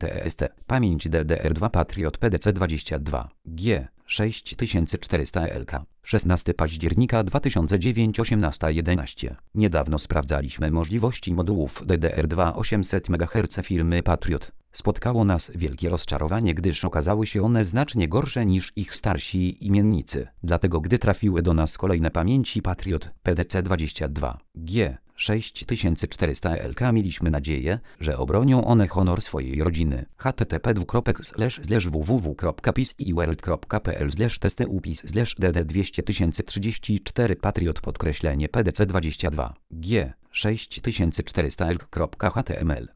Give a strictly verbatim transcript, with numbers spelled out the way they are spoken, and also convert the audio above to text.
T S T. Pamięć D D R dwa Patriot P D C dwadzieścia dwa G sześć tysięcy czterysta L K. szesnastego października dwa tysiące dziewiątego osiemnasta jedenaście. Niedawno sprawdzaliśmy możliwości modułów D D R dwa osiemset megaherców firmy Patriot. Spotkało nas wielkie rozczarowanie, gdyż okazały się one znacznie gorsze niż ich starsi imiennicy. Dlatego gdy trafiły do nas kolejne pamięci Patriot P D C dwadzieścia dwa G sześć tysięcy czterysta L K, mieliśmy nadzieję, że obronią one honor swojej rodziny. h t t p dwukropek slash slash w w w kropka pisworld kropka p l slash testy upis slash d d dwieście tysięcy trzydzieści cztery Patriot podkreślenie P D C dwadzieścia dwa G sześć tysięcy czterysta L K kropka h t m l